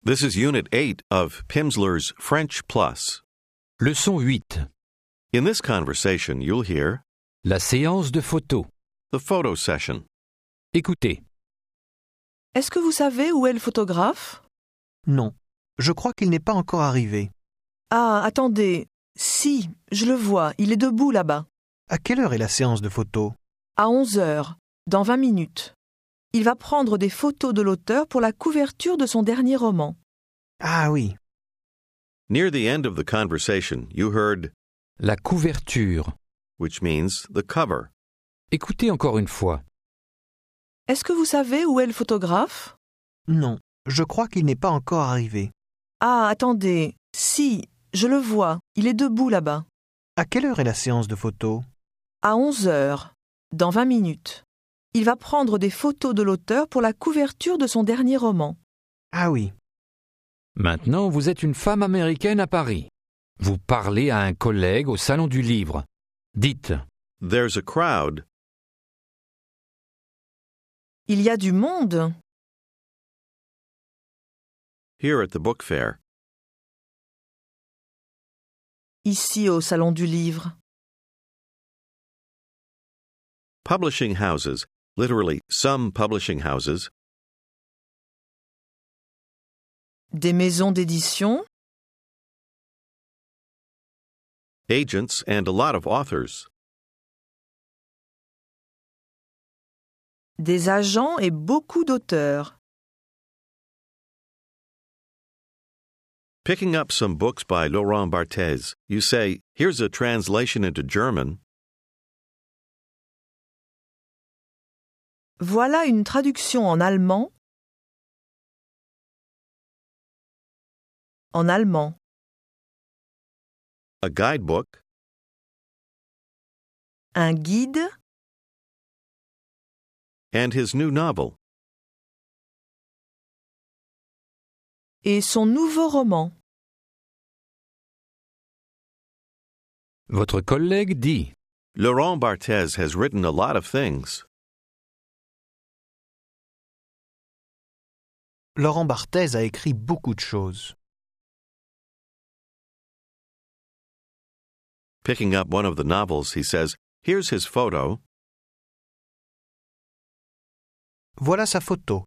This is Unit 8 of Pimsleur's French Plus. Leçon 8. In this conversation, you'll hear La séance de photos. the photo session. Écoutez. Est-ce que vous savez où est le photographe? Non, je crois qu'il n'est pas encore arrivé. Ah, attendez. Si, je le vois, il est debout là-bas. À quelle heure est la séance de photos? À 11 heures, dans 20 minutes. Il va prendre des photos de l'auteur pour la couverture de son dernier roman. Ah oui, Near the end of the conversation, you heard, La couverture. which means the cover. Écoutez encore une fois. Est-ce que vous savez où est le photographe? non, je crois qu'il n'est pas encore arrivé. Ah, attendez. Si, je le vois, il est debout là-bas. À quelle heure est la séance de photos? À 11 heures, dans 20 minutes. Il va prendre des photos de l'auteur pour la couverture de son dernier roman. Ah oui, Maintenant, vous êtes une femme américaine à Paris. Vous parlez à un collègue au salon du livre. Dites There's a crowd. Il y a du monde. Here at the book fair. Ici au salon du livre. Publishing houses, literally some publishing houses. Des maisons d'édition. Agents and a lot of authors. Des agents et beaucoup d'auteurs. Picking up some books by Laurent Barthez, you say, here's a translation into German. Voilà une traduction en allemand. En allemand. A guidebook. Un guide. And his new novel. Et son nouveau roman. Votre collègue dit Laurent Barthez has written a lot of things. Laurent Barthez a écrit beaucoup de choses. Picking up one of the novels, he says, here's his photo. Voilà sa photo.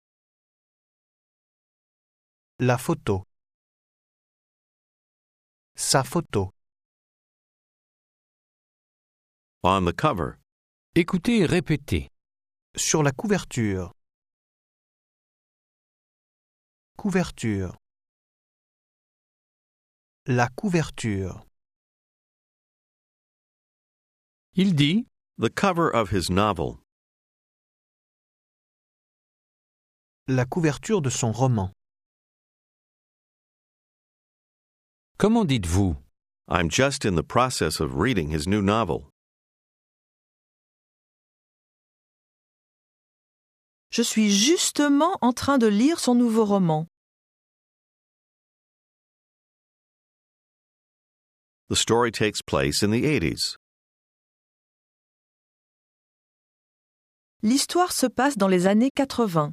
La photo. Sa photo. On the cover. Écoutez et répétez. Sur la couverture. Couverture. La couverture. Il dit The cover of his novel. La couverture de son roman. Comment dites-vous I'm just in the process of reading his new novel. Je suis justement en train de lire son nouveau roman. The story takes place in the 80s. L'histoire se passe dans les années 80.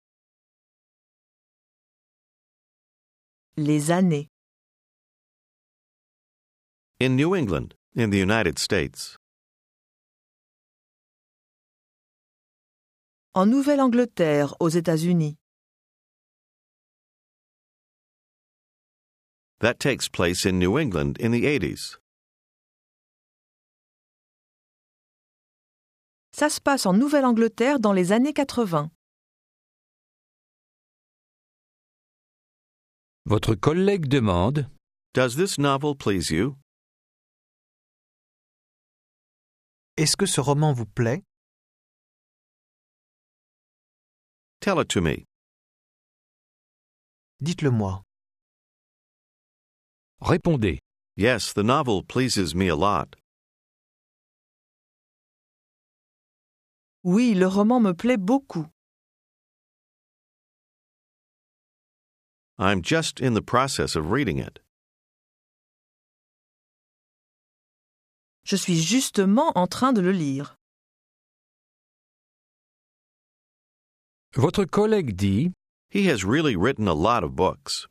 Les années. In New England, in the United States. En Nouvelle-Angleterre, aux États-Unis. That takes place in New England in the 80s. Ça se passe en Nouvelle-Angleterre dans les années 80. Votre collègue demande Does this novel please you? Est-ce que ce roman vous plaît? Tell it to me. Dites-le moi. Répondez. Yes, the novel pleases me a lot. Oui, le roman me plaît beaucoup. I'm just in the process of reading it. Je suis justement en train de le lire. Votre collègue dit He has really written a lot of books.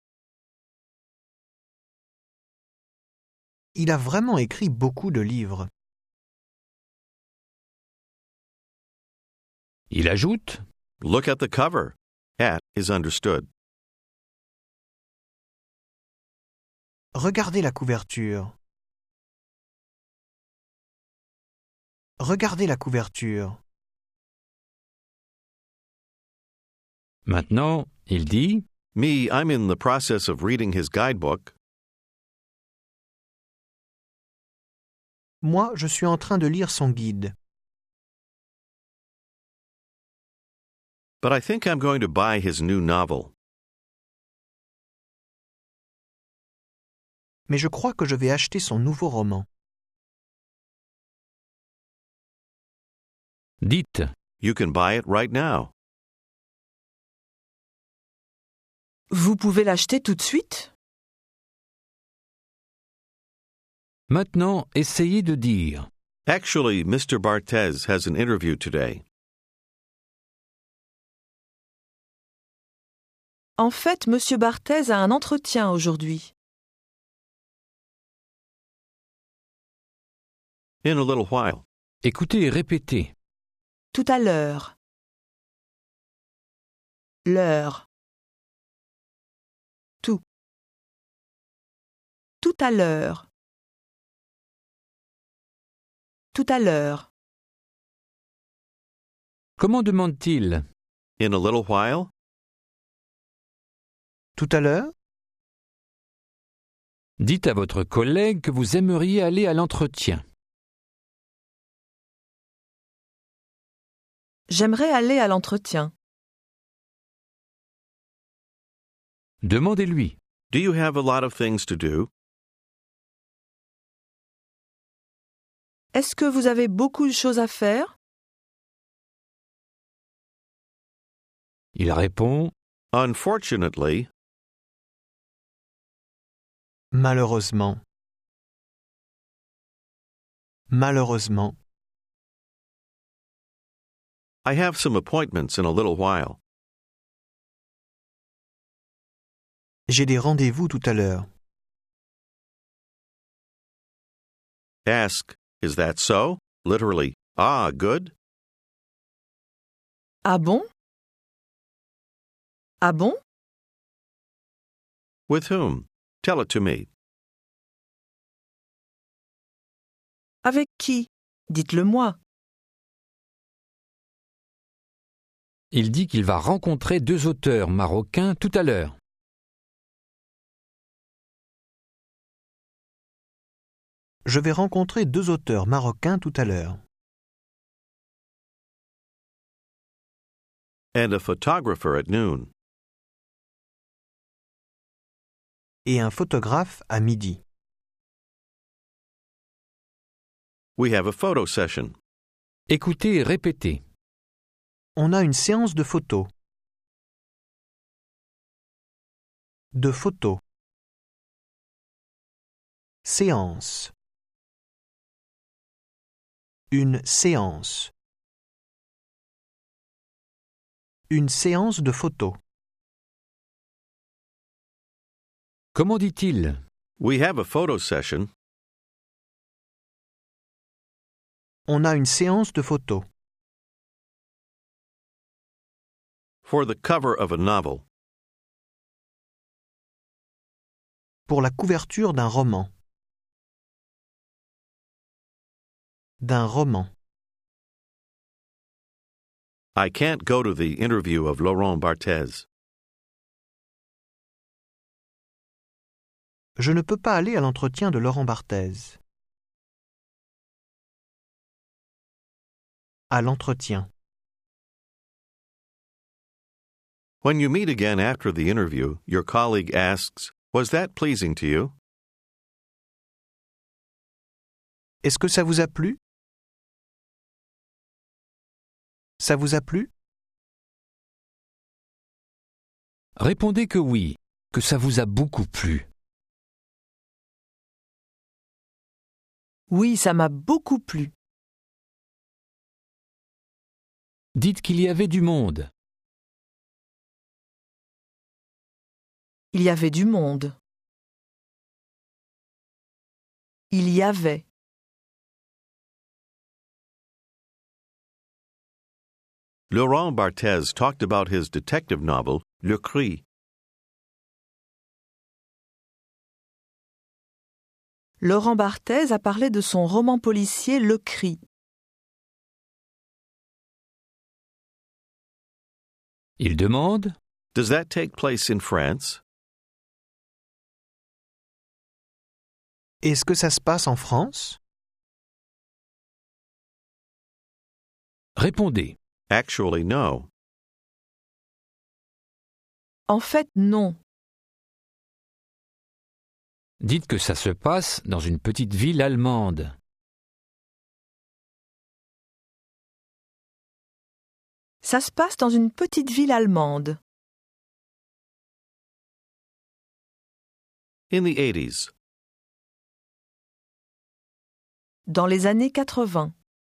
Il a vraiment écrit beaucoup de livres. Il ajoute Look at the cover. At is understood. Regardez la couverture. Regardez la couverture. Maintenant, il dit Me, I'm in the process of reading his guidebook. Moi, je suis en train de lire son guide. But I think I'm going to buy his new novel. Mais je crois que je vais acheter son nouveau roman. Dites You can buy it right now. Vous pouvez l'acheter tout de suite? Maintenant, essayez de dire Actually, Mr. Barthez has an interview today. En fait, Monsieur Barthez a un entretien aujourd'hui. In a little while. Écoutez et répétez. Tout à l'heure. L'heure. Tout. Tout à l'heure. Tout à l'heure. Comment demande-t-il In a little while? Tout à l'heure? Dites à votre collègue que vous aimeriez aller à l'entretien. J'aimerais aller à l'entretien. Demandez-lui. Do you have a lot of things to do? Est-ce que vous avez beaucoup de choses à faire? Il répond Unfortunately, Malheureusement. Malheureusement. I have some appointments in a little while. J'ai des rendez-vous tout à l'heure. Ask, is that so? Literally, good. Ah bon? Ah bon? With whom? Tell it to me. Avec qui? Dites-le-moi. Il dit qu'il va rencontrer 2 auteurs marocains tout à l'heure. Je vais rencontrer 2 auteurs marocains tout à l'heure. And a photographer at noon. Et un photographe à midi. We have a photo session. Écoutez et répétez. On a une séance de photos. De photos. Séance. Une séance. Une séance de photos. Comment dit-il We have a photo session. On a une séance de photos. For the cover of a novel. Pour la couverture d'un roman. D'un roman. I can't go to the interview of Laurent Barthez. Je ne peux pas aller à l'entretien de Laurent Barthez. À l'entretien. When you meet again after the interview, your colleague asks, Was that pleasing to you? Est-ce que ça vous a plu? Ça vous a plu? Répondez que oui, que ça vous a beaucoup plu. Oui, ça m'a beaucoup plu. Dites qu'il y avait du monde. Il y avait du monde. Il y avait. Laurent Barthez talked about his detective novel, Le Cri. Laurent Barthez a parlé de son roman policier Le Cri. Il demande Does that take place in France? Est-ce que ça se passe en France? Répondez. Actually, no. En fait, non. Dites que ça se passe dans une petite ville allemande. Ça se passe dans une petite ville allemande. In the 80s. Dans les années 80.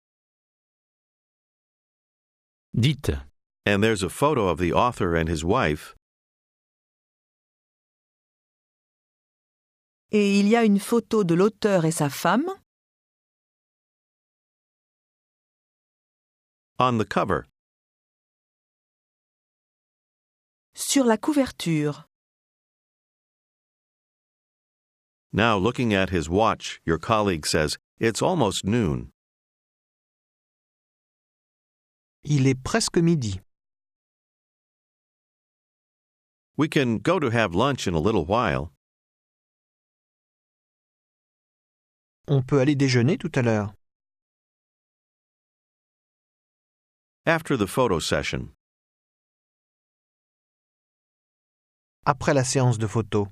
Dites. And there's a photo of the author and his wife. Et il y a une photo de l'auteur et sa femme On the cover. sur la couverture. Now, looking at his watch, your colleague says, it's almost noon. Il est presque midi. We can go to have lunch in a little while. On peut aller déjeuner tout à l'heure. After the photo session. Après la séance de photos.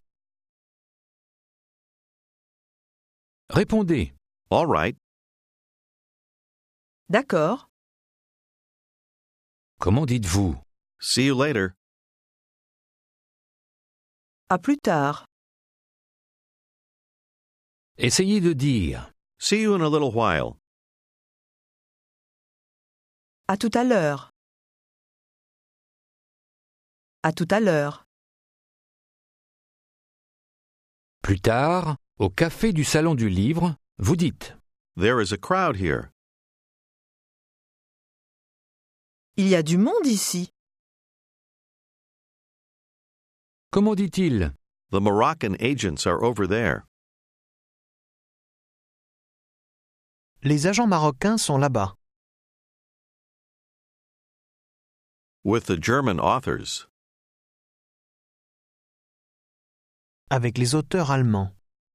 Répondez. All right. D'accord. Comment dites-vous? See you later. À plus tard. Essayez de dire. See you in a little while. À tout à l'heure. À tout à l'heure. Plus tard, au café du Salon du Livre, vous dites. There is a crowd here. Il y a du monde ici. Comment dit-il? The Moroccan agents are over there. Les agents marocains sont là-bas. With the German authors. Avec les auteurs allemands.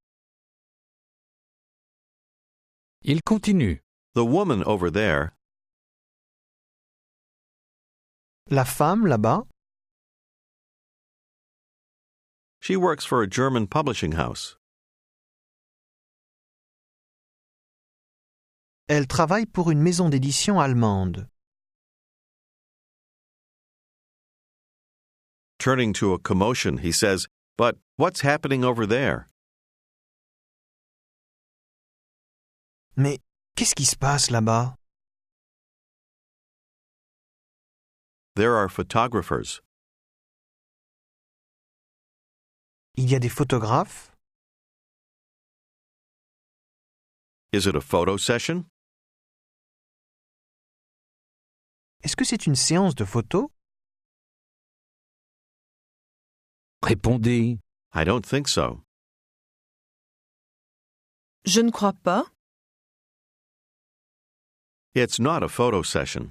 Il continue. The woman over there. La femme là-bas. She works for a German publishing house. Elle travaille pour une maison d'édition allemande. Turning to a commotion, he says, But what's happening over there? Mais qu'est-ce qui se passe là-bas? There are photographers. Il y a des photographes? Is it a photo session? Est-ce que c'est une séance de photos? Répondez. I don't think so. Je ne crois pas. It's not a photo session.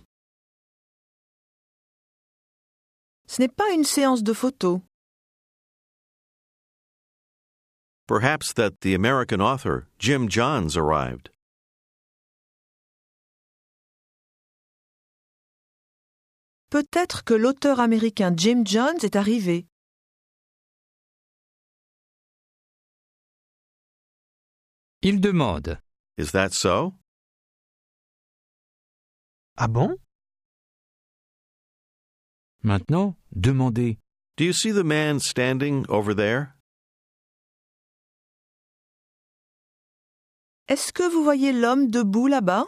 Ce n'est pas une séance de photos. Perhaps that the American author, Jim Johns, arrived. Peut-être que l'auteur américain Jim Johns est arrivé. Il demande. Is that so? Ah bon? Maintenant, demandez. Do you see the man standing over there? Est-ce que vous voyez l'homme debout là-bas?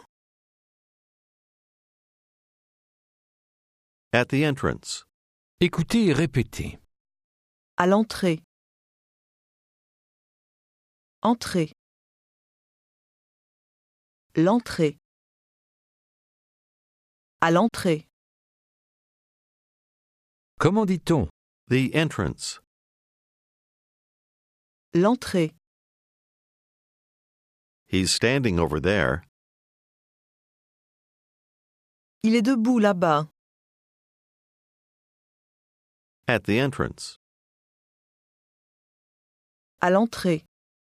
At the entrance. Écoutez et répétez. À l'entrée. Entrée. L'entrée. À l'entrée. Comment dit-on? The entrance. L'entrée. He's standing over there. Il est debout là-bas. At the entrance. À l'entrée.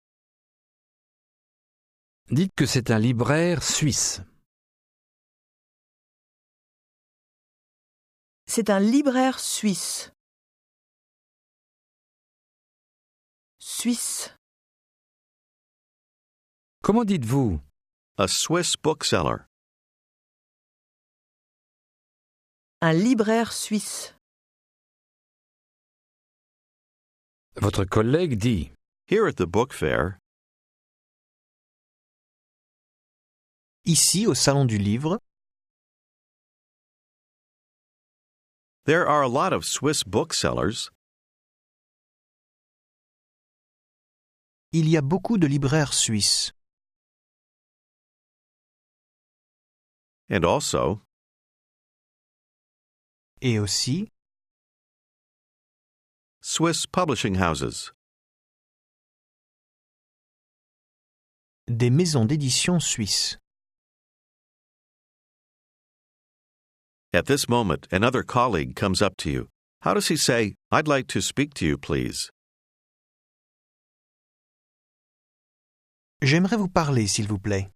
Dites que c'est un libraire suisse. C'est un libraire suisse. Suisse. Comment dites-vous? A Swiss bookseller. Un libraire suisse. Votre collègue dit. Here at the book fair, Ici, au Salon du Livre, there are a lot of Swiss booksellers, il y a beaucoup de libraires suisses. and also, Et aussi, Swiss publishing houses. des maisons d'édition suisses. At this moment, another colleague comes up to you. How does he say, "I'd like to speak to you, please"? J'aimerais vous parler, s'il vous plaît.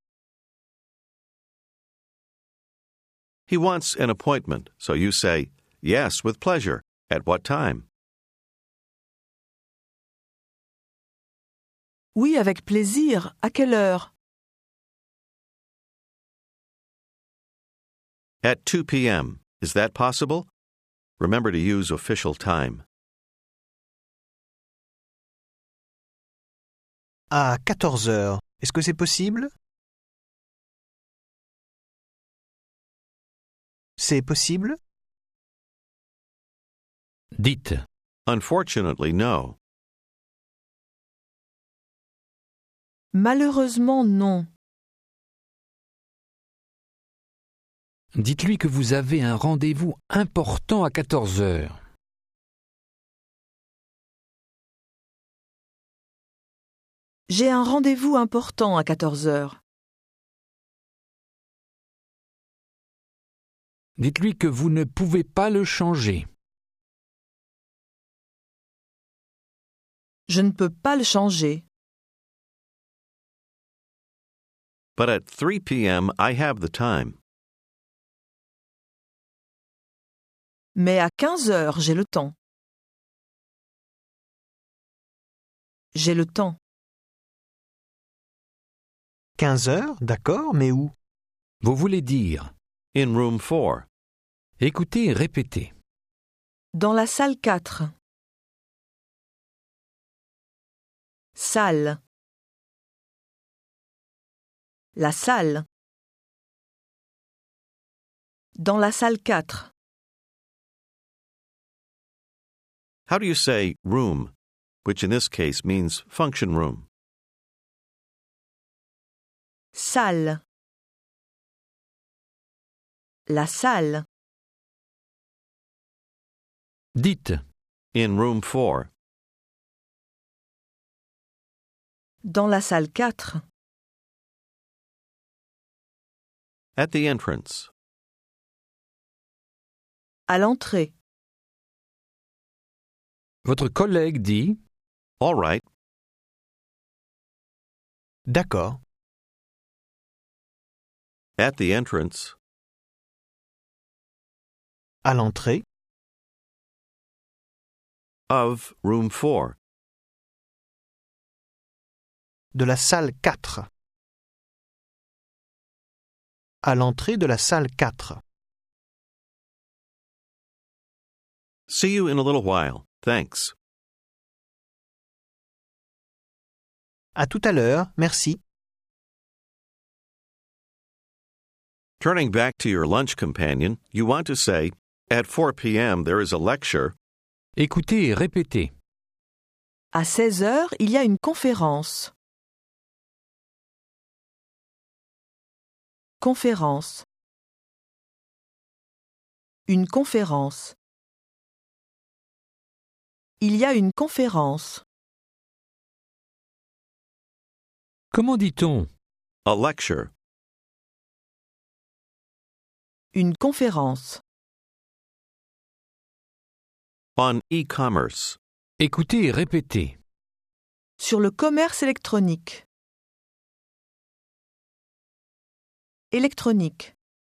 He wants an appointment, so you say, "Yes, with pleasure. At what time?" Oui, avec plaisir. À quelle heure? At 2 p.m. Is that possible? Remember to use official time. À 14 heures, est-ce que c'est possible? C'est possible? Dites. Unfortunately, no. Malheureusement, non. Dites-lui que vous avez un rendez-vous important à 14 heures. J'ai un rendez-vous important à 14 heures. Dites-lui que vous ne pouvez pas le changer. Je ne peux pas le changer. But at 3 p.m., I have the time. Mais à 15 heures, j'ai le temps. J'ai le temps. 15 heures, d'accord, mais où? Vous voulez dire. In room 4. Écoutez et répétez. Dans la salle 4. Salle. La salle. Dans la salle 4. How do you say room, which in this case means function room? Salle. La salle. Dites. In room 4. Dans la salle 4. At the entrance. À l'entrée. Votre collègue dit. All right. D'accord. At the entrance. À l'entrée, Of room 4. de la salle 4. À l'entrée de la salle 4. See you in a little while. Thanks. À tout à l'heure, merci. Turning back to your lunch companion, you want to say, "At 4 p.m. there is a lecture," Écoutez et répétez. À 16 heures, il y a une conférence. Conférence. Une conférence. Il y a une conférence. Comment dit-on? A lecture. Une conférence. On e-commerce. Écoutez et répétez. Sur le commerce électronique. Électronique.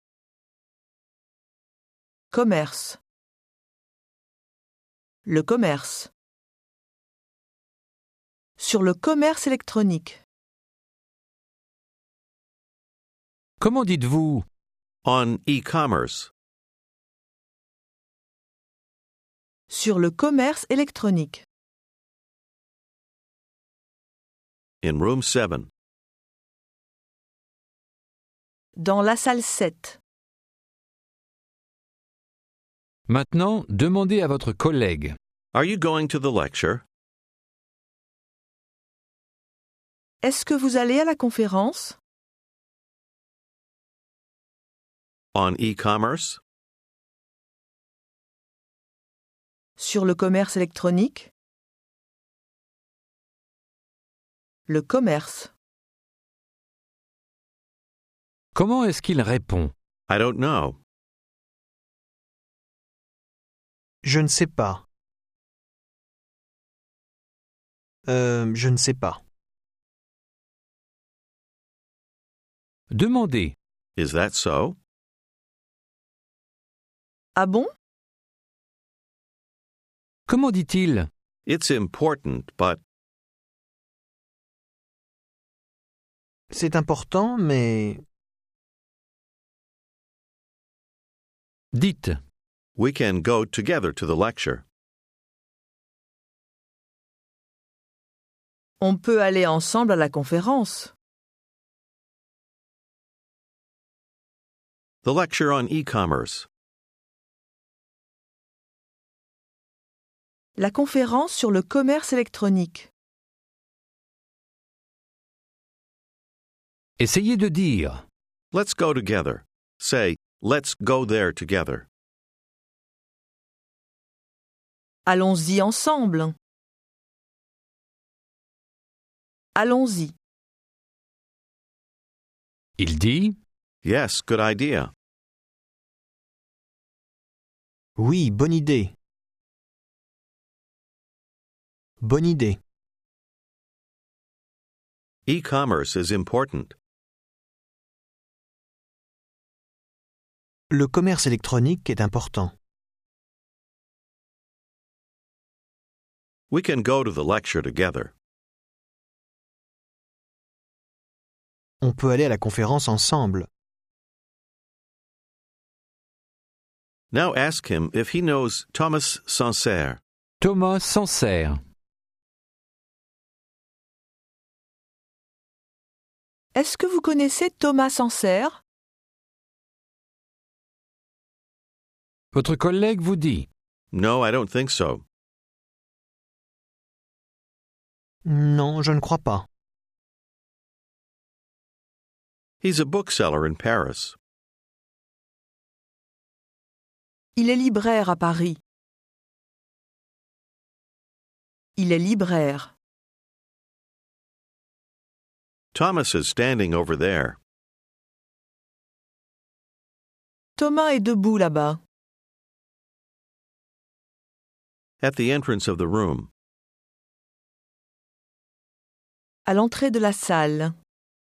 Commerce. Le commerce. Sur le commerce électronique. Comment dites-vous? On e-commerce. Sur le commerce électronique. In room 7. Dans la salle 7. Maintenant, demandez à votre collègue. Are you going to the lecture? Est-ce que vous allez à la conférence? On e-commerce. Sur le commerce électronique. Le commerce. Comment est-ce qu'il répond? I don't know. Je ne sais pas. Je ne sais pas. Demandez. Is that so? Ah bon? Comment dit-il? It's important, but C'est important, mais Dites. we can go together to the lecture. On peut aller ensemble à la conférence. The lecture on e-commerce. La conférence sur le commerce électronique. Essayez de dire. Let's go together. Say, let's go there together. Allons-y ensemble. Allons-y. Il dit. Yes, good idea. oui, bonne idée. Bonne idée. E-commerce is important. Le commerce électronique est important. We can go to the lecture together. On peut aller à la conférence ensemble. Now ask him if he knows Thomas Sancerre. Thomas Sancerre. Est-ce que vous connaissez Thomas Sancerre? Votre collègue vous dit. No, I don't think so. Non, je ne crois pas. He's a bookseller in Paris. Il est libraire à Paris. Il est libraire. Thomas is standing over there. Thomas est debout là-bas. At the entrance of the room. À l'entrée de la salle.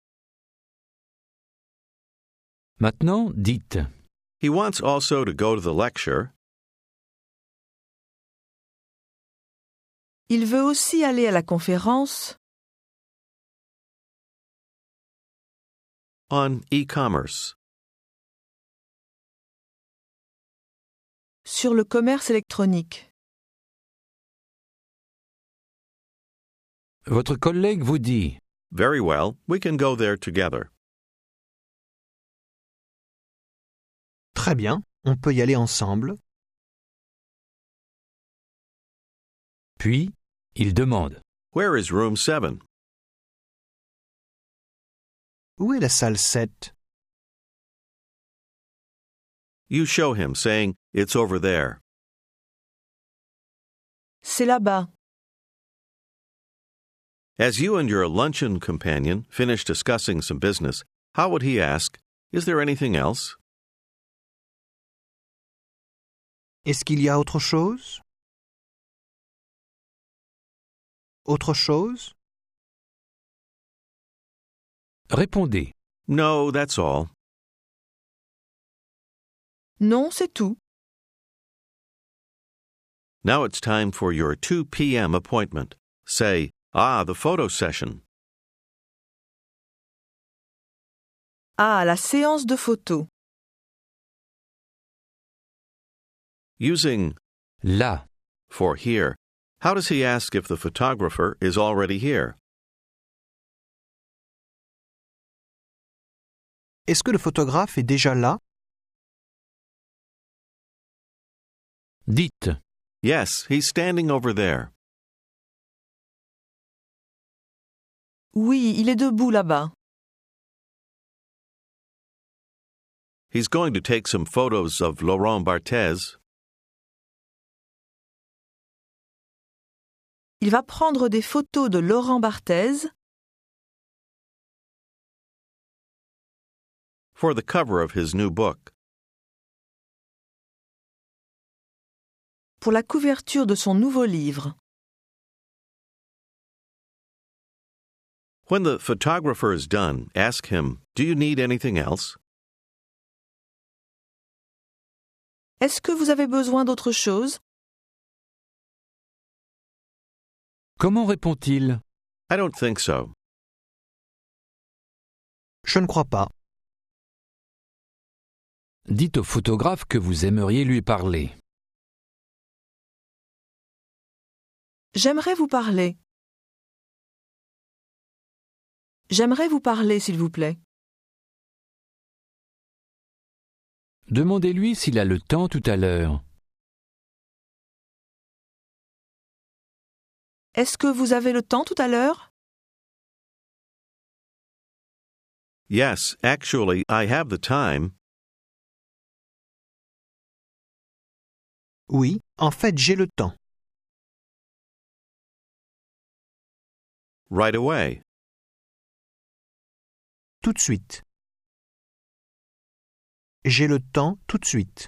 Maintenant, dites. He wants also to go to the lecture. Il veut aussi aller à la conférence On e-commerce. sur le commerce électronique. Votre collègue vous dit. Very well, we can go there together. Très bien, on peut y aller ensemble. Puis, il demande. Where is room 7? Où est la salle 7? You show him, saying, It's over there. C'est là-bas. As you and your luncheon companion finish discussing some business, how would he ask, Is there anything else? Est-ce qu'il y a autre chose? Autre chose? Répondez. No, that's all. Non, c'est tout. Now it's time for your 2 p.m. appointment. Say, the photo session. Ah, la séance de photos. Using Là. for here, how does he ask if the photographer is already here? Est-ce que le photographe est déjà là? Dites. Yes, he's standing over there. Oui, il est debout là-bas. He's going to take some photos of Laurent Barthez. Il va prendre des photos de Laurent Barthez For the cover of his new book. pour la couverture de son nouveau livre. When the photographer is done, ask him, Do you need anything else? Est-ce que vous avez besoin d'autre chose? Comment répond-il? I don't think so. Je ne crois pas. Dites au photographe que vous aimeriez lui parler. J'aimerais vous parler. J'aimerais vous parler, s'il vous plaît. Demandez-lui s'il a le temps tout à l'heure. Est-ce que vous avez le temps tout à l'heure? Yes, actually, I have the time. Oui, en fait, j'ai le temps. Right away. Tout de suite. J'ai le temps tout de suite.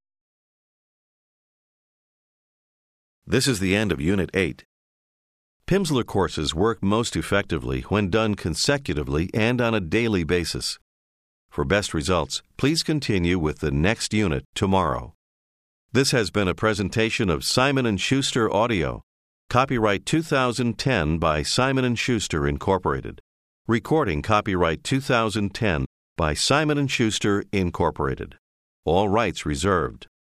This is the end of Unit 8. Pimsleur courses work most effectively when done consecutively and on a daily basis. For best results, please continue with the next unit tomorrow. This has been a presentation of Simon & Schuster Audio. Copyright 2010 by Simon & Schuster, Incorporated. Recording copyright 2010 by Simon & Schuster, Incorporated. All rights reserved.